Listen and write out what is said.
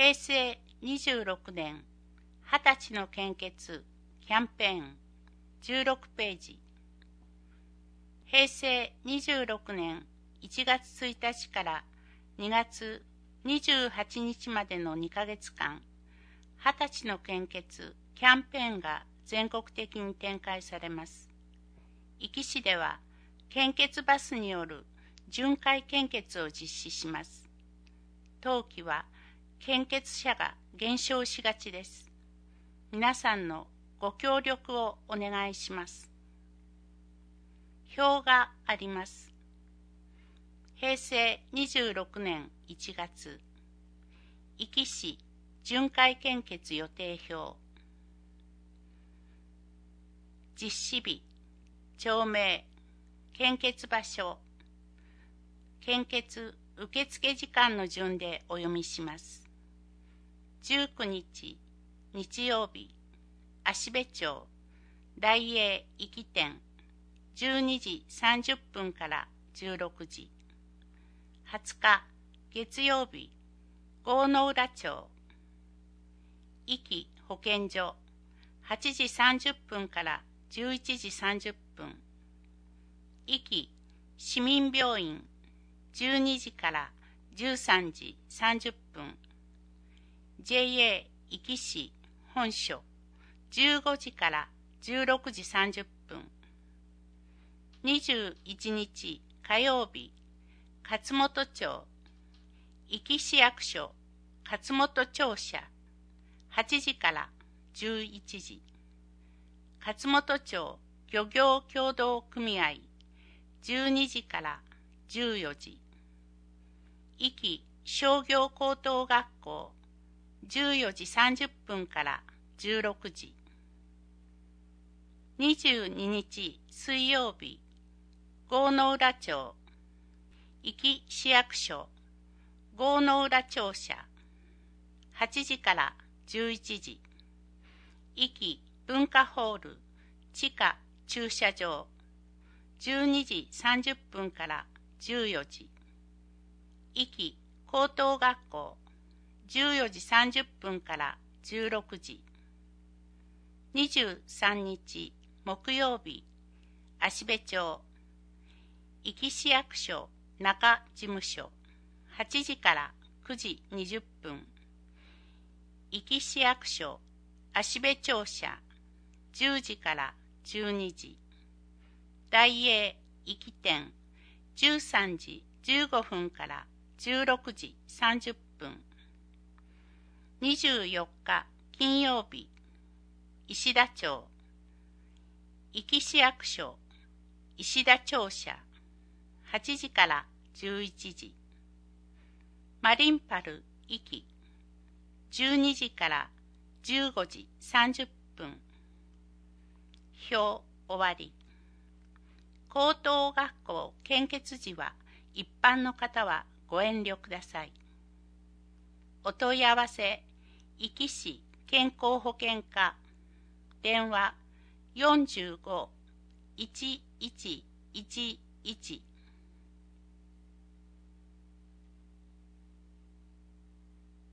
平成26年20歳の献血キャンペーン16ページ。平成26年1月1日から2月28日までの2ヶ月間、20歳の献血キャンペーンが全国的に展開されます。壱岐市では献血バスによる巡回献血を実施します。当期は献血者が減少しがちです。皆さんのご協力をお願いします。表があります。平成26年1月、壱岐市巡回献血予定表。実施日、町名、献血場所、献血受付時間の順でお読みします。19日、日曜日、芦部町、大栄壱岐店、12時30分から16時。20日、月曜日、郷ノ浦町、壱岐保健所、8時30分から11時30分。壱岐市民病院、12時から13時30分。JA 壱岐市本所、15時から16時30分。21日火曜日、勝本町、壱岐市役所勝本庁舎、8時から11時。勝本町漁業協同組合、12時から14時。壱岐商業高等学校、14時30分から16時。22日水曜日、郷ノ浦町、壱岐市役所、郷ノ浦庁舎、8時から11時。壱岐文化ホール地下駐車場、12時30分から14時。壱岐高等学校、14時30分から16時。23日木曜日、芦部町、壱岐市役所中事務所、8時から9時20分。壱岐市役所芦部庁舎、10時から12時。大栄壱岐店、13時15分から16時30分。24日金曜日、石田町、壱岐市役所石田庁舎、8時から11時。マリンパル壱岐、12時から15時30分。表終わり。高等学校献血時は一般の方はご遠慮ください。お問い合わせ、壱岐市健康保険課、電話45-1111